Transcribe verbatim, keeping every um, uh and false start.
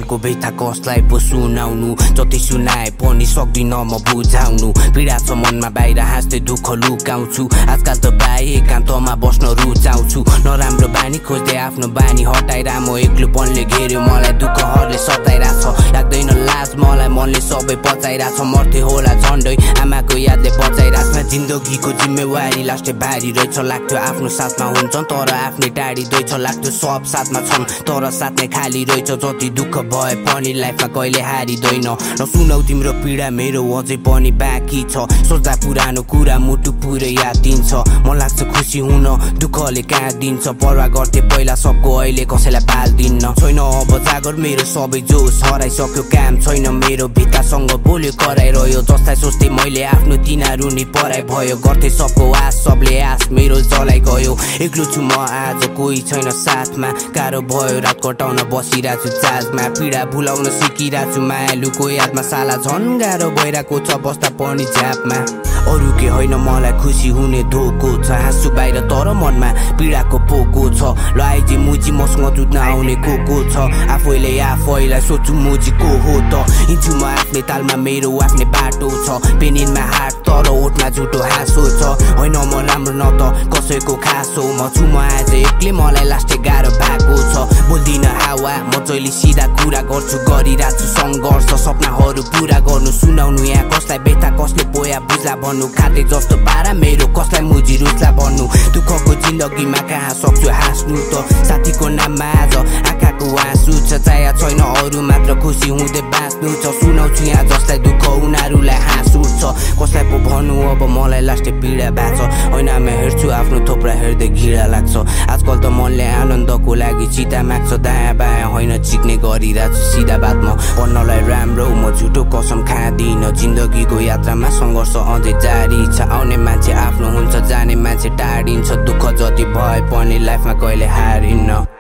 मनको व्यथा कसलाई पो सुनाउनु जति सुनाए पनि सक्दिन म बुझाउनु पीडा छ मनमा बाहिर हाँस्दै दुःख लुकाउँछु आजकल त बाई एकान्तमा बस्न रुचाउँछु नराम्रो बानी खोज्दै आफ्नो बानी हटाएर म एक्लोपनले घेर्यो मलाई दुःखहरूले सताइरहेछ लाग्दैन लाज मलाई मनले सबै पचाइरहेछ मर्थे होला झन्डै आमाको यादले बचाइरहेछ जिन्दगीको जिम्मेवारी लास्टै भारी रहेछ लाग्थ्यो आफ्नो साथमा हुन्छन् तर आफ्नै टाढिँदैछ लाग्थ्यो सब साथमा छन् तर साथ नै खाली रहेछ जति दुःख भए पनि लाइफमा कहिले हारिँदैन नसुनौ तिम्रो पीडा मेरो अझै पनि बाँकी छ सोच्दा पुरानो कुरा मुटु पुरै याद दिन्छ म लाग्छ खुसी हुन दुःखले कहाँ दिन्छ परवाह गर्थे पहिला सबको अहिले कसैलाई पाल्दिन्न छैन अब जागर मेरो सबै जोस हराइसक्यो काम छैन मेरो भित्तासँग बोल्यो कराइरह्यो जसलाई सोच्दै मैले आफ्नो तिनीहरू नि पराइ भयो गर्थे सबको आश सबले आश मेरो जलाइ गयो एक्लो छु म आज कोही छैन साथमा गाह्रो भयो रात कटाउन बसिरहेको छु चाजमा पीडा भुलाउन सिकिरहेको छु मायालुको यादमा साला झन् गाह्रो भइरहेको छ बस्दा पनि झ्यापमा अरू के होइन मलाई खुसी हुने धोको छ हाँसु बाहिर तर मनमा पीडाको पोको छ ल आइजे मुजी मसँग जुत्न आउने को को छ आफैले आफैलाई सोच्छु मुजी को हो त हिँड्छु म आफ्नै तालमा मेरो आफ्नै बाटो छ पेनिनमा हात तर ओठमा झुटो हाँसो छ होइन म राम्रो न त कसैको खासो म छु म आज एक्लै मलाई लास्टै गाह्रो भएको छ बोल्दिन हावा म जहिले सिधा कुरा गर्छु गरिरहेको छु सङ्घर्ष सपनाहरू पुरा गर्नु सुनाउनु यहाँ कसलाई बेथा कसले पोया बुझ्ला भन्नु खाँदै जस्तो पारा मेरो कसलाई मुजी रुच्ला भन्नु दुःखको जिन्दगीमा कहाँ सक्छु हाँस्नु त साथीको नाममा आज आँखाको आँसु छ चाया छैन अरू मात्र खुसी हुँदै बाँच्नु छ सुनाउँछु यहाँ जसलाई दुःख उनीहरूलाई हाँस उठ्छ कसलाई पो भन्नु अब मलाई लास्टै पीडा भएको छ होइन म हेर्छु आफ्नो थोप्रा हेर्दै घिडा लाग्छ आजकल त मनले आनन्दको लागि चिता माग्छ दायाँ बायाँ होइन चिक्ने गरिरहेको छु सिधा बातमा भन्नलाई राम्रो म झुटो कसम खाँदिन जिन्दगीको यात्रामा सङ्घर्ष अझै जारी छ आउने मान्छे आफ्नो हुन्छ जाने मान्छे टाढिन्छ दुःख जति भए पनि लाइफमा कहिले हारिन्न।